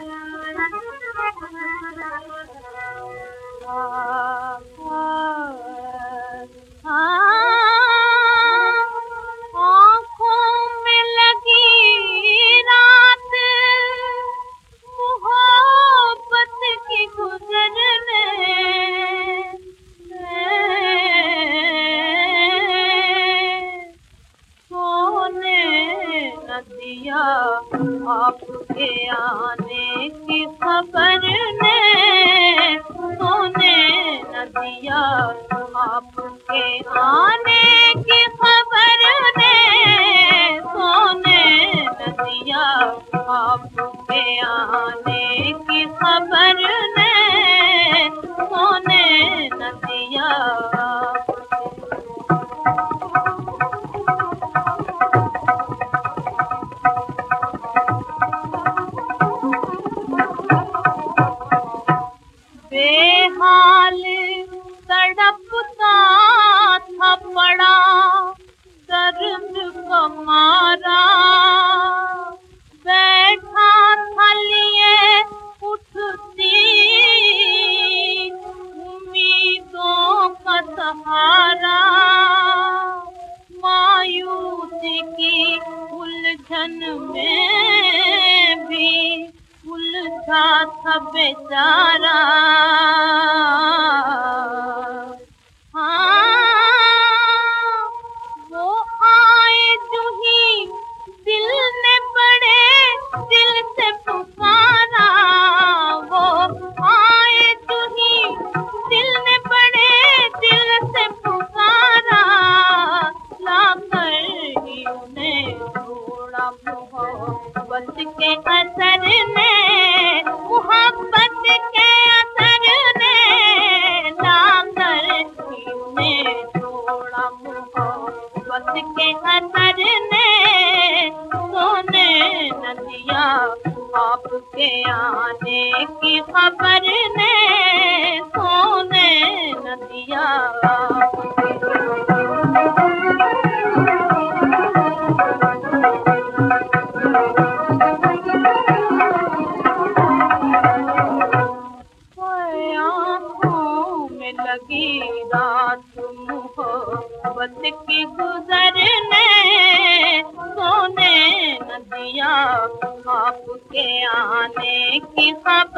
दिया आपके आने की खबर ने, सोने न दिया आपके आने की खबर ने, सोने न दिया आपके आने की खबर ने, सोने न दिया। बेहाल तड़पता था पड़ा दर्द का मारा, बैठा था लिए उठती उम्मीदों का सहारा, मायूसी की उलझन में भी उलझा था बेचारा। हाँ, वो आए जो ही दिल ने बड़े दिल से पुकारा, वो आए जो ही दिल ने बड़े दिल से पुकारा, लाकर ही उन्हें थोड़ा मोहब्बत के असर ने, मोहब्बत के असर ने, लाकर ही उन्हें थोड़ा मोहब्बत के असर ने, सोने न दिया आपके आने की खबर ने, सोने न दिया। लगी रात मोहब्बत की गुजरने, सोने न दिया आपके आने की खबर।